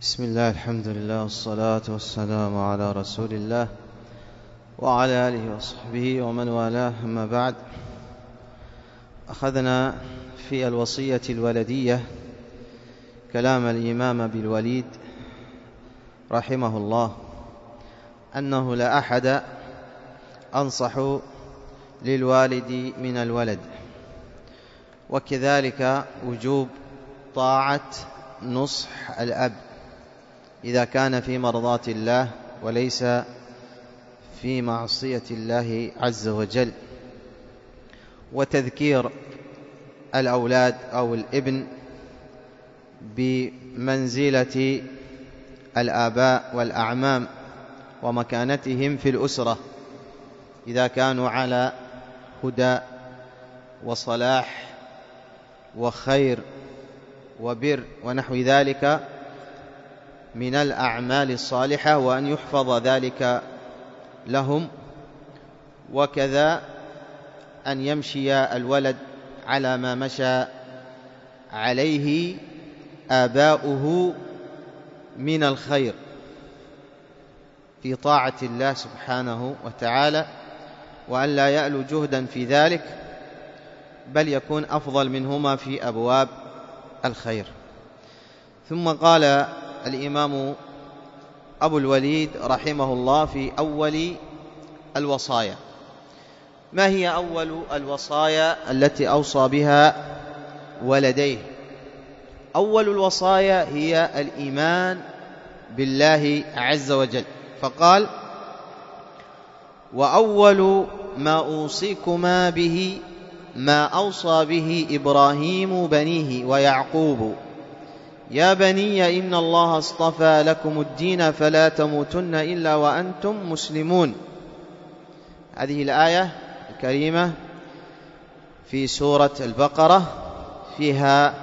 بسم الله، الحمد لله، والصلاة والسلام على رسول الله وعلى آله وصحبه ومن والاه. أما بعد، أخذنا في الوصية الولدية كلام الإمام أبي الوليد رحمه الله أنه لا أحد أنصح للوالد من الولد، وكذلك وجوب طاعة نصح الأب إذا كان في مرضاة الله وليس في معصية الله عز وجل، وتذكير الأولاد أو الابن بمنزلة الآباء والأعمام ومكانتهم في الأسرة إذا كانوا على هدى وصلاح وخير وبر ونحو ذلك من الأعمال الصالحة، وأن يحفظ ذلك لهم، وكذا أن يمشي الولد على ما مشى عليه آباؤه من الخير في طاعة الله سبحانه وتعالى، وأن لا يألو جهدا في ذلك، بل يكون أفضل منهما في أبواب الخير. ثم قال الإمام أبو الوليد رحمه الله في أول الوصايا: ما هي أول الوصايا التي أوصى بها ولديه؟ أول الوصايا هي الإيمان بالله عز وجل، فقال: وأول ما أوصيكما به ما أوصى به إبراهيم بنيه ويعقوب يا بني إن الله اصطفى لكم الدين فلا تموتن إلا وأنتم مسلمون. هذه الآية الكريمة في سورة البقرة فيها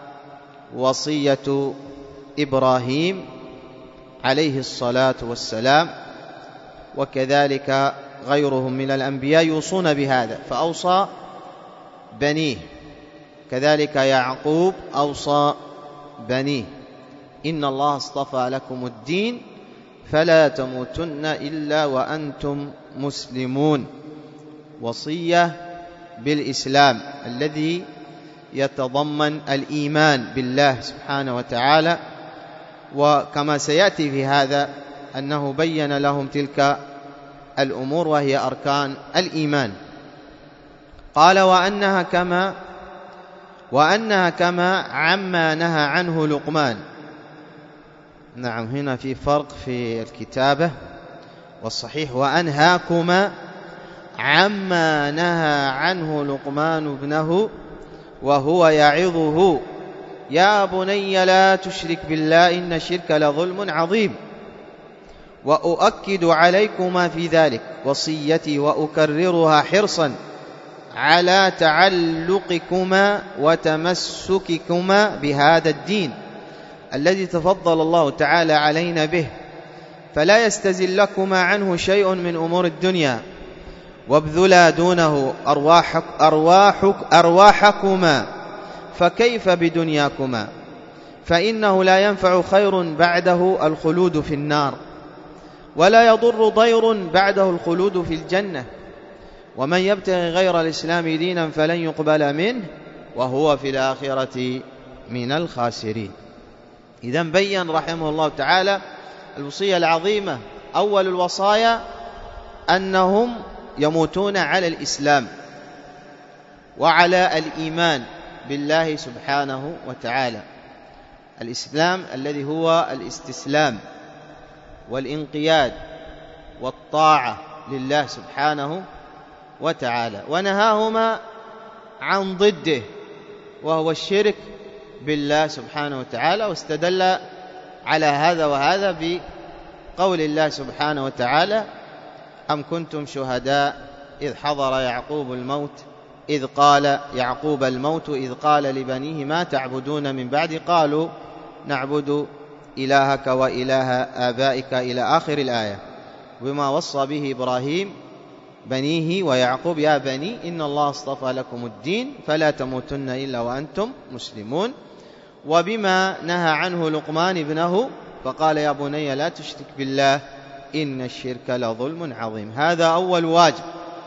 وصية إبراهيم عليه الصلاة والسلام، وكذلك غيرهم من الأنبياء يوصون بهذا، فأوصى بنيه، كذلك يعقوب أوصى بنيه: إن الله اصطفى لكم الدين فلا تموتن إلا وأنتم مسلمون. وصية بالإسلام الذي يتضمن الإيمان بالله سبحانه وتعالى، وكما سيأتي في هذا أنه بين لهم تلك الأمور وهي أركان الإيمان. قال: وأنها كما عما نهى عنه لقمان. نعم، هنا في فرق في الكتابة، والصحيح وأنهاكما عما نهى عنه لقمان ابنه وهو يعظه يا بني لا تشرك بالله إن الشرك لظلم عظيم. وأؤكد عليكما في ذلك وصيتي وأكررها حرصا على تعلقكما وتمسككما بهذا الدين الذي تفضل الله تعالى علينا به، فلا يستزلكما عنه شيء من أمور الدنيا، وابذلا دونه أرواحكما، فكيف بدنياكما؟ فإنه لا ينفع خير بعده الخلود في النار، ولا يضر ضير بعده الخلود في الجنة، ومن يبتغي غير الإسلام دينا فلن يقبل منه وهو في الآخرة من الخاسرين. إذن بيّن رحمه الله تعالى الوصية العظيمة. أول الوصايا أنهم يموتون على الإسلام وعلى الإيمان بالله سبحانه وتعالى، الإسلام الذي هو الاستسلام والانقياد والطاعة لله سبحانه وتعالى، ونهاهما عن ضده وهو الشرك بالله سبحانه وتعالى، واستدل على هذا وهذا بقول الله سبحانه وتعالى: أم كنتم شهداء إذ حضر يعقوب الموت إذ قال لبنيه ما تعبدون من بعد قالوا نعبد إلهك وإله آبائك إلى آخر الآية، بما وصى به إبراهيم بنيه ويعقوب يا بني إن الله اصطفى لكم الدين فلا تموتن إلا وأنتم مسلمون، وبما نهى عنه لقمان ابنه فقال يا بني لا تشرك بالله إن الشرك لظلم عظيم. هذا أول واجب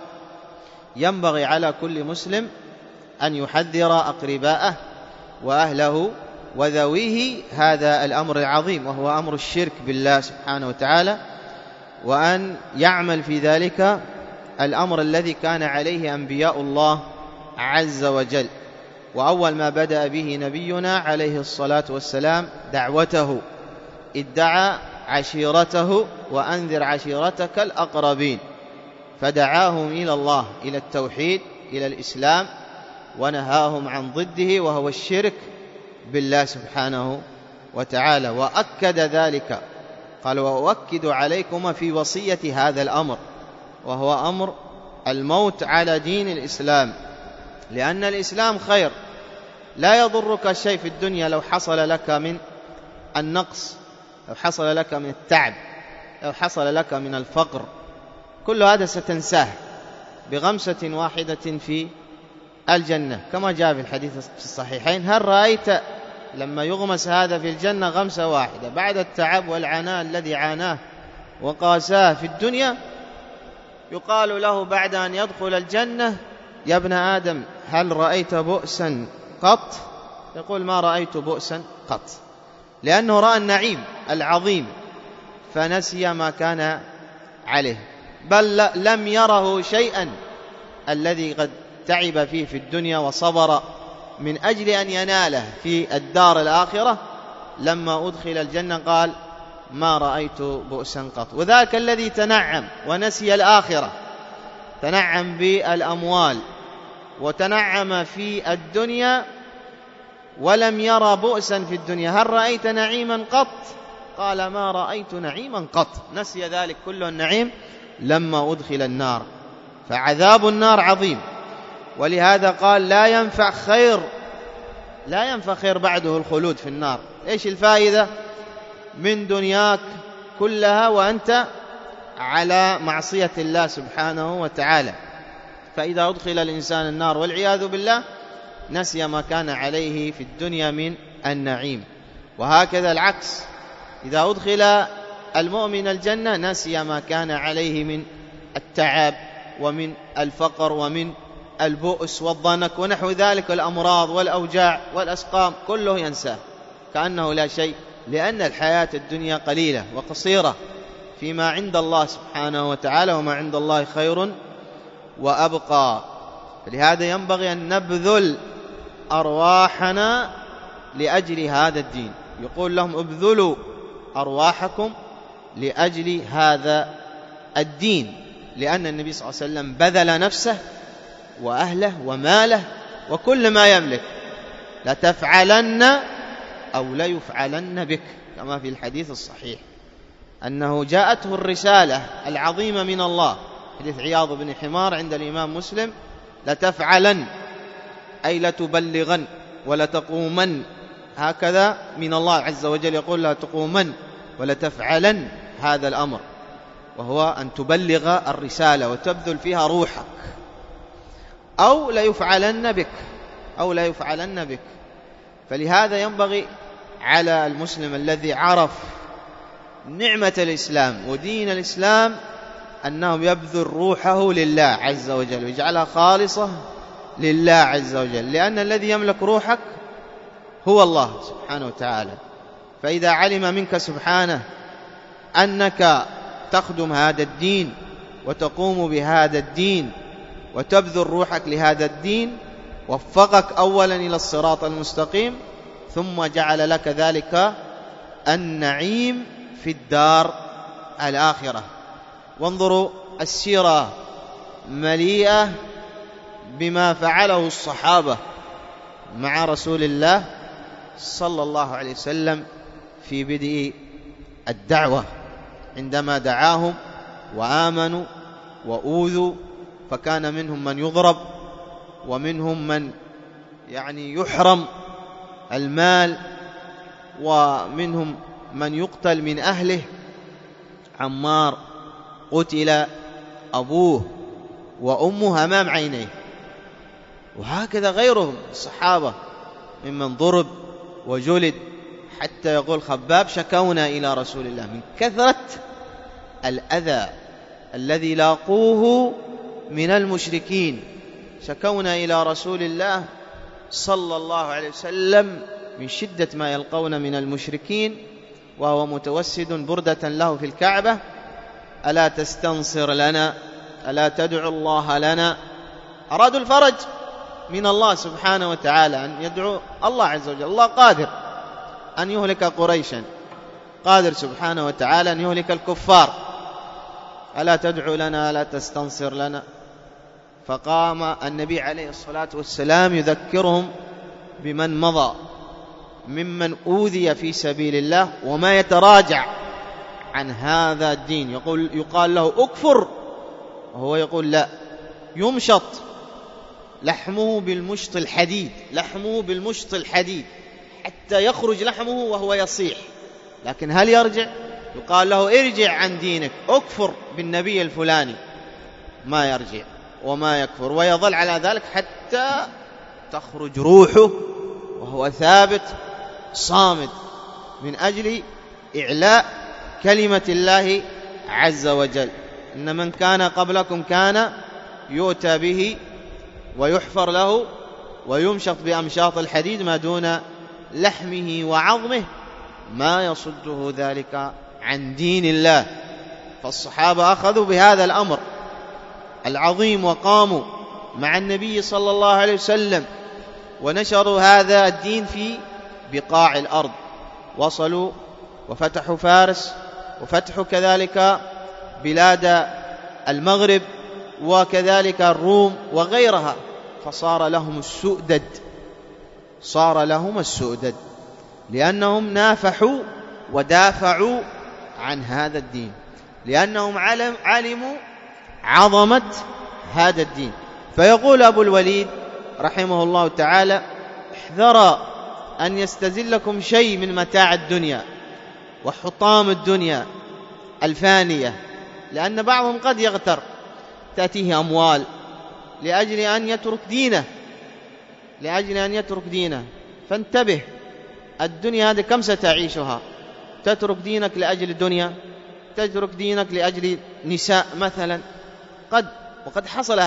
ينبغي على كل مسلم أن يحذر أقرباءه وأهله وذويه هذا الأمر العظيم، وهو أمر الشرك بالله سبحانه وتعالى، وأن يعمل في ذلك الأمر الذي كان عليه أنبياء الله عز وجل. وأول ما بدأ به نبينا عليه الصلاة والسلام دعوته، ادعى عشيرته وأنذر عشيرتك الأقربين، فدعاهم إلى الله، إلى التوحيد، إلى الإسلام، ونهاهم عن ضده وهو الشرك بالله سبحانه وتعالى. وأكد ذلك، قال وأؤكد عليكم في وصية هذا الأمر، وهو أمر الموت على دين الإسلام، لأن الإسلام خير. لا يضرك شيء في الدنيا لو حصل لك من النقص، لو حصل لك من التعب، لو حصل لك من الفقر، كل هذا ستنساه بغمسة واحدة في الجنة، كما جاء في الحديث في الصحيحين: هل رأيت لما يغمس هذا في الجنة غمسة واحدة بعد التعب والعناء الذي عاناه وقاساه في الدنيا، يقال له بعد أن يدخل الجنة: يا ابن آدم هل رأيت بؤسا قط؟ يقول: ما رأيت بؤسا قط، لأنه رأى النعيم العظيم فنسي ما كان عليه، بل لم يره شيئا الذي قد تعب فيه في الدنيا وصبر من أجل أن يناله في الدار الآخرة. لما أدخل الجنة قال: ما رأيت بؤسا قط. وذاك الذي تنعم ونسي الآخرة، تنعم بالأموال وتنعم في الدنيا ولم يرى بؤسا في الدنيا: هل رأيت نعيما قط؟ قال: ما رأيت نعيما قط. نسي ذلك كله النعيم لما أدخل النار، فعذاب النار عظيم. ولهذا قال: لا ينفع خير بعده الخلود في النار. إيش الفائدة من دنياك كلها وأنت على معصية الله سبحانه وتعالى؟ فإذا أدخل الإنسان النار والعياذ بالله نسي ما كان عليه في الدنيا من النعيم. وهكذا العكس، إذا أدخل المؤمن الجنة نسي ما كان عليه من التعب ومن الفقر ومن البؤس والضنك ونحو ذلك، الأمراض والأوجاع والأسقام كله ينساه كأنه لا شيء، لأن الحياة الدنيا قليلة وقصيرة فيما عند الله سبحانه وتعالى، وما عند الله خير وأبقى. فلهذا ينبغي أن نبذل أرواحنا لأجل هذا الدين. يقول لهم: ابذلوا أرواحكم لأجل هذا الدين، لأن النبي صلى الله عليه وسلم بذل نفسه وأهله وماله وكل ما يملك: لتفعلن أو ليفعلن بك، كما في الحديث الصحيح أنه جاءته الرسالة العظيمة من الله، حديث عياض بن حمار عند الإمام مسلم: لتفعلن أي لتبلغن ولتقومن، هكذا من الله عز وجل يقول: لا تقومن ولتفعلن هذا الأمر، وهو أن تبلغ الرسالة وتبذل فيها روحك، أو لا يفعلن بك. فلهذا ينبغي على المسلم الذي عرف نعمة الإسلام ودين الإسلام أنه يبذل روحه لله عز وجل ويجعلها خالصة لله عز وجل، لأن الذي يملك روحك هو الله سبحانه وتعالى. فإذا علم منك سبحانه أنك تخدم هذا الدين وتقوم بهذا الدين وتبذل روحك لهذا الدين، وفقك أولا إلى الصراط المستقيم، ثم جعل لك ذلك النعيم في الدار الآخرة. وانظروا السيرة مليئة بما فعله الصحابة مع رسول الله صلى الله عليه وسلم في بدء الدعوة، عندما دعاهم وآمنوا وأوذوا، فكان منهم من يضرب ومنهم من يحرم المال، ومنهم من يقتل من أهله. عمار قتل أبوه وأمه أمام عينيه، وهكذا غيرهم الصحابة ممن ضرب وجلد حتى يقول خباب شكونا إلى رسول الله من كثرة الأذى الذي لاقوه من المشركين، شكونا إلى رسول الله صلى الله عليه وسلم من شدة ما يلقون من المشركين، وهو متوسد بردة له في الكعبة: ألا تستنصر لنا، ألا تدعو الله لنا. أرادوا الفرج من الله سبحانه وتعالى، أن يدعو الله عز وجل. الله قادر أن يهلك قريشا، قادر سبحانه وتعالى أن يهلك الكفار. ألا تدعو لنا، ألا تستنصر لنا. فقام النبي عليه الصلاة والسلام يذكرهم بمن مضى ممن أوذي في سبيل الله وما يتراجع عن هذا الدين. يقال له أكفر، وهو يقول لا، يمشط لحمه بالمشط الحديد، لحمه بالمشط الحديد حتى يخرج لحمه وهو يصيح، لكن هل يرجع؟ يقال له ارجع عن دينك، أكفر بالنبي الفلاني، ما يرجع وما يكفر، ويظل على ذلك حتى تخرج روحه وهو ثابت صامد من أجل إعلاء كلمة الله عز وجل. إن من كان قبلكم كان يؤتى به ويحفر له ويمشط بأمشاط الحديد ما دون لحمه وعظمه ما يصده ذلك عن دين الله. فالصحابة أخذوا بهذا الأمر العظيم وقاموا مع النبي صلى الله عليه وسلم ونشروا هذا الدين في بقاع الأرض، وصلوا وفتحوا فارس، وفتحوا كذلك بلاد المغرب وكذلك الروم وغيرها، فصار لهم السؤدد، صار لهم السؤدد لأنهم نافحوا ودافعوا عن هذا الدين، لأنهم علموا عظمة هذا الدين. فيقول أبو الوليد رحمه الله تعالى: احذروا أن يستزلكم شيء من متاع الدنيا وحطام الدنيا الفانية، لأن بعضهم قد يغتر، تأتيه أموال لأجل أن يترك دينه، لأجل أن يترك دينه. فانتبه، الدنيا هذه كم ستعيشها؟ تترك دينك لأجل الدنيا؟ تترك دينك لأجل نساء مثلا؟ وقد حصل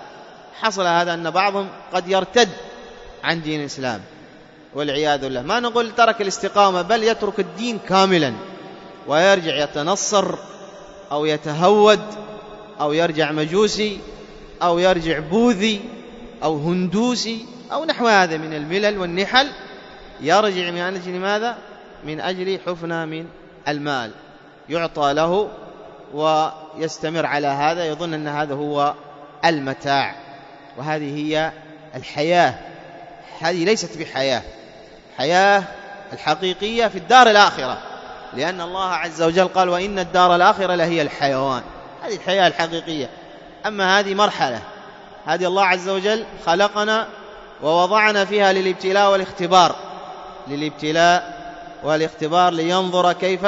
هذا أن بعضهم قد يرتد عن دين الإسلام والعياذ بالله. ما نقول ترك الاستقامة، بل يترك الدين كاملا ويرجع يتنصر أو يتهود أو يرجع مجوسي أو يرجع بوذي أو هندوسي أو نحو هذا من الملل والنحل، يرجع من أجل ماذا؟ من أجل حفنة من المال يعطى له، ويستمر على هذا، يظن أن هذا هو المتاع. وهذه هي الحياة، هذه ليست بحياة، حياة الحقيقية في الدار الآخرة، لأن الله عز وجل قال: وإن الدار الآخرة لهي الحيوان. هذه الحياة الحقيقية. أما هذه مرحلة، هذه الله عز وجل خلقنا ووضعنا فيها للابتلاء والاختبار لينظر كيف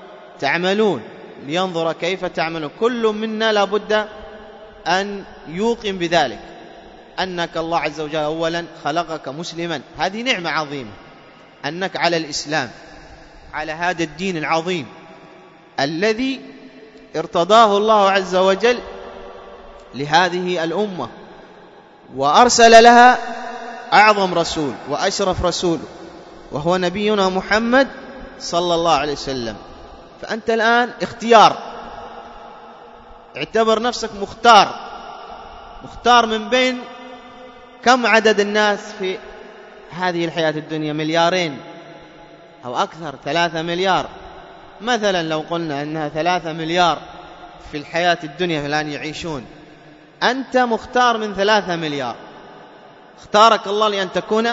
تعملون. كل منا لابد أن يوقن بذلك، أنك الله عز وجل أولا خلقك مسلما، هذه نعمة عظيمة، أنك على الإسلام، على هذا الدين العظيم الذي ارتضاه الله عز وجل لهذه الأمة، وأرسل لها أعظم رسول وأشرف رسول وهو نبينا محمد صلى الله عليه وسلم. فأنت الآن اختيار، اعتبر نفسك مختار من بين كم عدد الناس في هذه الحياة الدنيا؟ 2 مليار أو أكثر، 3 مليار مثلا. لو قلنا أنها 3 مليار في الحياة الدنيا الآن يعيشون، أنت مختار من 3 مليار، اختارك الله لأن تكون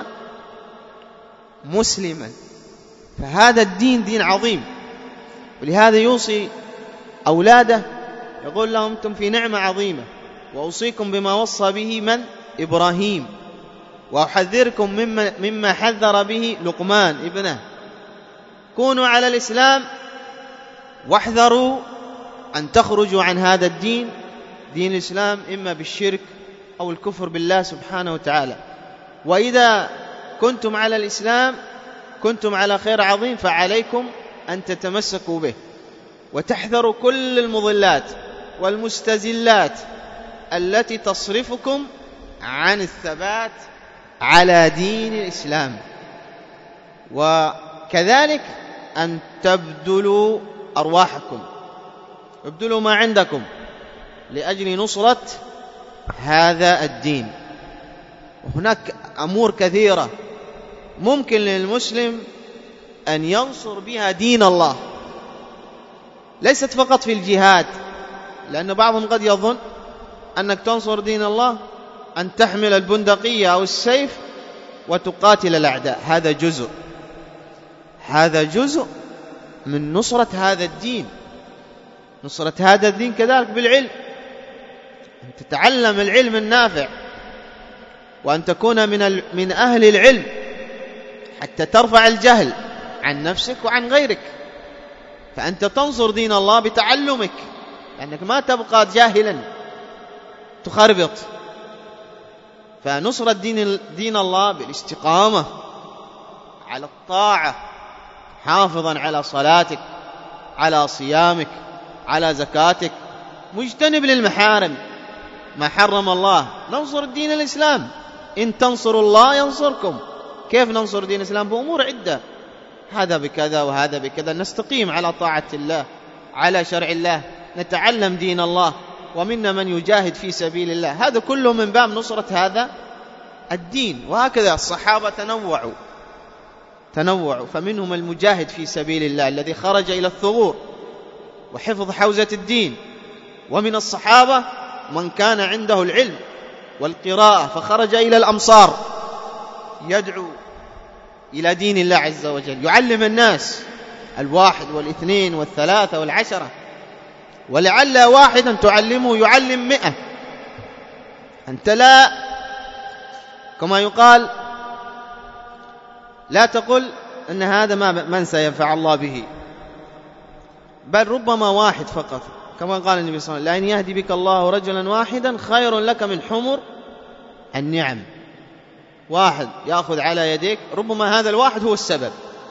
مسلما. فهذا الدين دين عظيم، ولهذا يوصي أولاده، يقول لهم: أنتم في نعمة عظيمة، وأوصيكم بما وصى به من؟ إبراهيم، وأحذركم مما حذر به لقمان ابنه. كونوا على الإسلام واحذروا أن تخرجوا عن هذا الدين، دين الإسلام، إما بالشرك أو الكفر بالله سبحانه وتعالى. وإذا كنتم على الإسلام كنتم على خير عظيم، فعليكم أن تتمسكوا به وتحذروا كل المضلات والمستزلات التي تصرفكم عن الثبات على دين الإسلام. وكذلك أن تبذلوا أرواحكم، ابذلوا ما عندكم لأجل نصرة هذا الدين. وهناك أمور كثيرة ممكن للمسلم أن ينصر بها دين الله، ليست فقط في الجهاد، لأن بعضهم قد يظن أنك تنصر دين الله أن تحمل البندقية أو السيف وتقاتل الأعداء. هذا جزء من نصرة هذا الدين. نصرة هذا الدين كذلك بالعلم، أن تتعلم العلم النافع، وأن تكون من أهل العلم حتى ترفع الجهل عن نفسك وعن غيرك. فأنت تنصر دين الله بتعلمك، لأنك ما تبقى جاهلا تخربط. فنصرة دين الله بالاستقامة على الطاعة، حافظا على صلاتك، على صيامك، على زكاتك، مجتنب للمحارم ما حرم الله. ننصر دين الإسلام. إن تنصروا الله ينصركم. كيف ننصر دين الإسلام؟ بأمور عدة، هذا بكذا وهذا بكذا. نستقيم على طاعة الله، على شرع الله، نتعلم دين الله، ومنا من يجاهد في سبيل الله. هذا كله من باب نصرة هذا الدين. وهكذا الصحابة تنوعوا، فمنهم المجاهد في سبيل الله الذي خرج إلى الثغور وحفظ حوزة الدين، ومن الصحابة من كان عنده العلم والقراءة فخرج إلى الأمصار يدعو إلى دين الله عز وجل، يعلم الناس 1 و2 و3 و10، ولعل واحدا تعلمه يعلم 100. أنت لا، كما يقال، لا تقل أن هذا من سينفع الله به، بل ربما واحد فقط، كما قال النبي صلى الله عليه وسلم: لأن يهدي بك الله رجلا واحدا خير لك من حمر النعم. واحد يأخذ على يديك، ربما هذا الواحد هو السبب.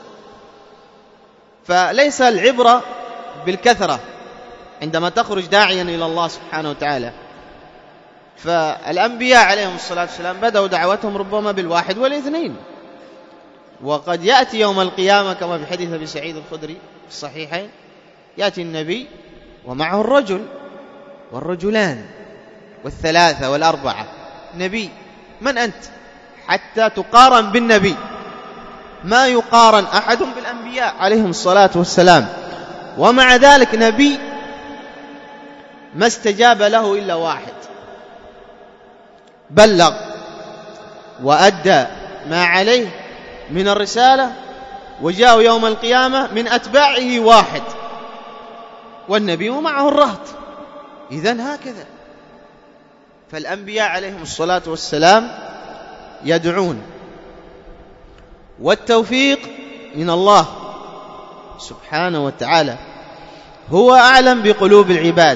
فليس العبرة بالكثرة عندما تخرج داعيا إلى الله سبحانه وتعالى. فالأنبياء عليهم الصلاة والسلام بدأوا دعوتهم ربما 1 و2، وقد يأتي يوم القيامة كما في حديث أبي سعيد الخدري في الصحيحين: يأتي النبي ومعه الرجل والرجلان وال3 وال4. نبي، من أنت حتى تقارن بالنبي؟ ما يقارن أحد بالأنبياء عليهم الصلاة والسلام. ومع ذلك نبي ما استجاب له إلا واحد، بلغ وأدى ما عليه من الرسالة، وجاء يوم القيامة من أتباعه واحد، والنبي معه الرهط. إذن هكذا. فالأنبياء عليهم الصلاة والسلام يدعون، والتوفيق من الله سبحانه وتعالى، هو أعلم بقلوب العباد.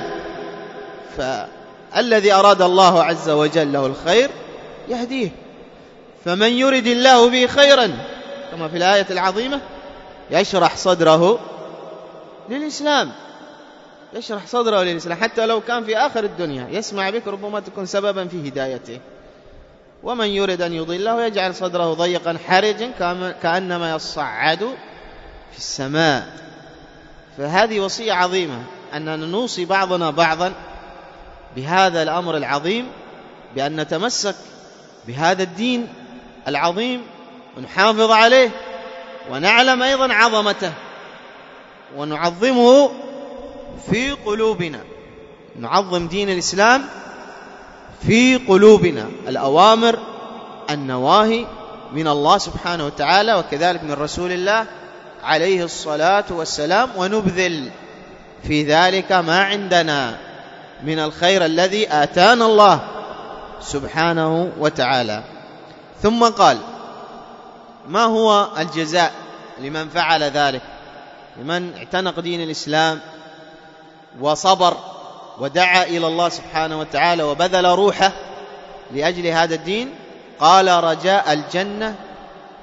فالذي أراد الله عز وجل له الخير يهديه، فمن يرد الله به خيرا كما في الآية العظيمة يشرح صدره للإسلام، يشرح صدره للإسلام، حتى لو كان في آخر الدنيا يسمع بك ربما تكون سببا في هدايته. ومن يرد أن يضله يجعل صدره ضيقا حرجا كأنما يصعد في السماء. فهذه وصية عظيمة، أننا نوصي بعضنا بعضا بهذا الأمر العظيم، بأن نتمسك بهذا الدين العظيم ونحافظ عليه، ونعلم أيضا عظمته ونعظمه في قلوبنا. نعظم دين الإسلام في قلوبنا، الأوامر النواهي من الله سبحانه وتعالى، وكذلك من رسول الله عليه الصلاة والسلام، ونبذل في ذلك ما عندنا من الخير الذي آتانا الله سبحانه وتعالى. ثم قال: ما هو الجزاء لمن فعل ذلك، لمن اعتنق دين الإسلام وصبر ودعا إلى الله سبحانه وتعالى وبذل روحه لأجل هذا الدين؟ قال: رجاء الجنة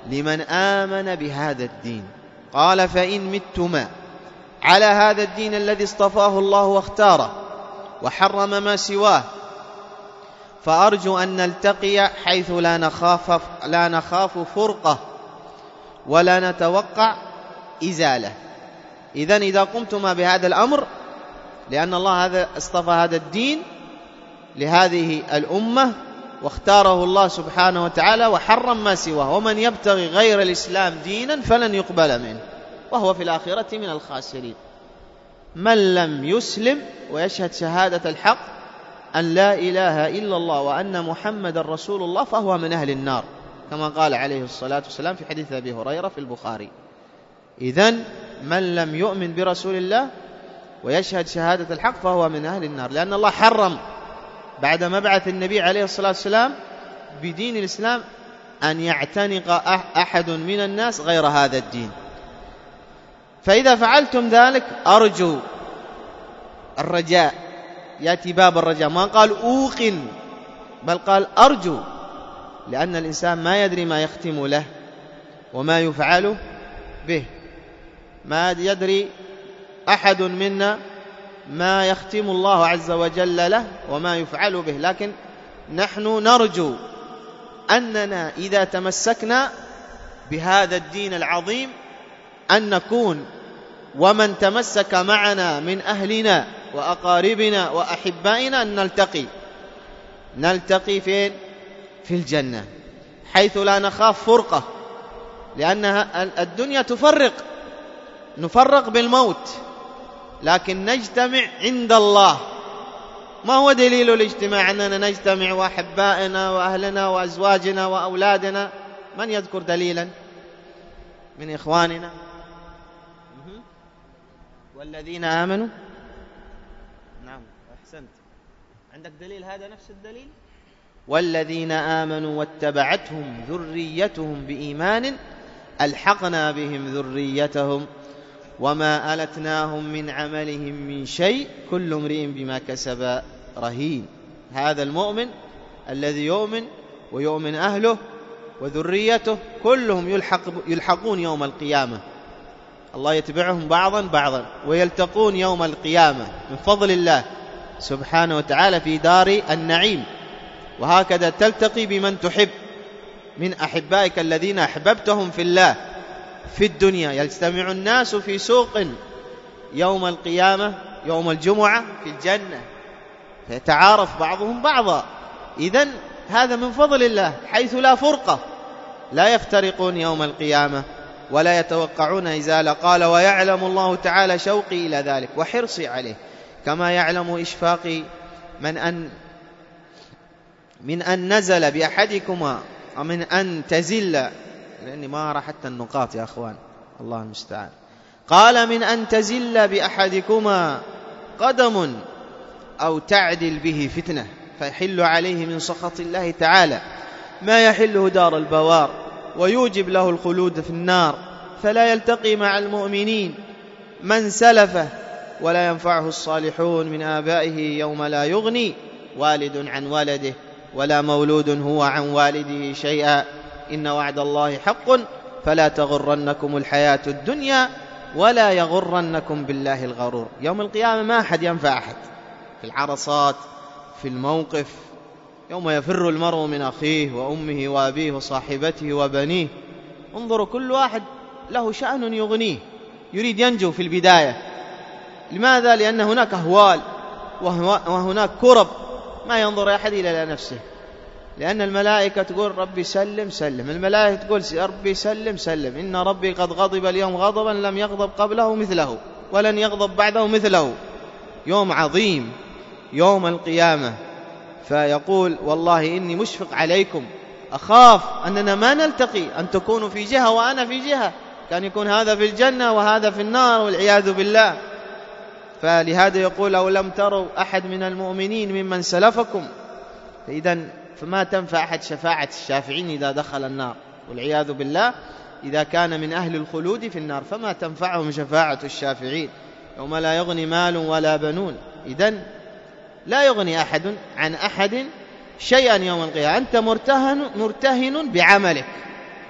لمن آمن بهذا الدين. قال فإن متما على هذا الدين الذي اصطفاه الله واختاره وحرم ما سواه فأرجو أن نلتقي حيث لا نخاف فرقة ولا نتوقع إزالة. إذن إذا قمتما بهذا الأمر، لأن الله هذا اصطفى هذا الدين لهذه الأمة واختاره الله سبحانه وتعالى وحرم ما سواه، ومن يبتغي غير الإسلام دينا فلن يقبل منه وهو في الآخرة من الخاسرين. من لم يسلم ويشهد شهادة الحق أن لا إله إلا الله وأن محمد رسول الله فهو من أهل النار، كما قال عليه الصلاة والسلام في حديث أبي هريرة في البخاري. إذن من لم يؤمن برسول الله ويشهد شهادة الحق فهو من أهل النار، لأن الله حرم بعد مبعث النبي عليه الصلاة والسلام بدين الإسلام أن يعتنق أحد من الناس غير هذا الدين. فإذا فعلتم ذلك أرجو الرجاء، يأتي باب الرجاء، ما قال أوقن بل قال أرجو، لأن الإنسان ما يدري ما يختم له وما يفعل به. ما يدري أحد منا ما يختم الله عز وجل له وما يفعل به، لكن نحن نرجو أننا إذا تمسكنا بهذا الدين العظيم أن نكون ومن تمسك معنا من أهلنا وأقاربنا وأحبائنا أن نلتقي فين؟ في الجنة، حيث لا نخاف فرقة، لأنها الدنيا نفرق بالموت، لكن نجتمع عند الله. ما هو دليل الاجتماع؟ أننا نجتمع وأحبائنا وأهلنا وأزواجنا وأولادنا. من يذكر دليلا من إخواننا؟ والذين آمنوا. نعم أحسنت، عندك دليل؟ هذا نفس الدليل. والذين آمنوا واتبعتهم ذريتهم بإيمان ألحقنا بهم ذريتهم وما ألتناهم من عملهم من شيء كل امرئ بما كسب رهين. هذا المؤمن الذي يؤمن ويؤمن أهله وذريته كلهم يلحقون يوم القيامة، الله يتبعهم بعضا ويلتقون يوم القيامة من فضل الله سبحانه وتعالى في دار النعيم. وهكذا تلتقي بمن تحب من أحبائك الذين أحببتهم في الله في الدنيا. يجتمع الناس في سوق يوم القيامة يوم الجمعة في الجنة فيتعارف بعضهم بعضا. إذن هذا من فضل الله حيث لا فرقة، لا يفترقون يوم القيامة ولا يتوقعون إزالة. قال ويعلم الله تعالى شوقي إلى ذلك وحرصي عليه، كما يعلم إشفاقي من أن نزل بأحدكما ومن أن تزل، لأني ما أرى حتى النقاط يا أخوان، الله المستعان. قال من أن تزل بأحدكما قدم أو تعدل به فتنة فيحل عليه من سخط الله تعالى ما يحله دار البوار ويوجب له الخلود في النار، فلا يلتقي مع المؤمنين من سلفه ولا ينفعه الصالحون من آبائه يوم لا يغني والد عن ولده ولا مولود هو عن والده شيئا إن وعد الله حق فلا تغرنكم الحياة الدنيا ولا يغرنكم بالله الغرور. يوم القيامة ما أحد ينفع أحد في العرصات، في الموقف، يوم يفر المرء من أخيه وأمه وأبيه وصاحبته وبنيه. انظروا كل واحد له شأن يغنيه، يريد ينجو في البداية. لماذا؟ لأن هناك أهوال وهناك كرب ما ينظر أحد إلى نفسه، لأن الملائكة تقول ربي سلم سلم، الملائكة تقول ربي سلم سلم، إن ربي قد غضب اليوم غضبا لم يغضب قبله مثله ولن يغضب بعده مثله. يوم عظيم يوم القيامة. فيقول والله إني مشفق عليكم، أخاف أننا ما نلتقي، أن تكونوا في جهة وأنا في جهة، كان يكون هذا في الجنة وهذا في النار والعياذ بالله. فلهذا يقول أو لم تروا أحد من المؤمنين ممن سلفكم. فإذن فما تنفع أحد شفاعة الشافعين إذا دخل النار والعياذ بالله، إذا كان من أهل الخلود في النار فما تنفعهم شفاعة الشافعين يوم لا يغني مال ولا بنون. إذن لا يغني أحد عن أحد شيئا يوم القيامة. أنت مرتهن بعملك،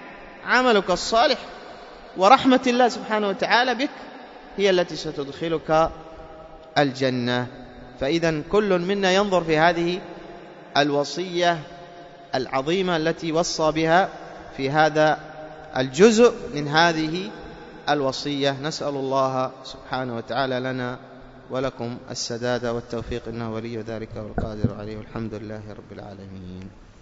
عملك الصالح ورحمة الله سبحانه وتعالى بك هي التي ستدخلك الجنة. فإذا كل منا ينظر في هذه الوصية العظيمة التي وصى بها في هذا الجزء من هذه الوصية. نسأل الله سبحانه وتعالى لنا ولكم السداد والتوفيق، إنه ولي ذلك والقادر عليه، والحمد لله رب العالمين.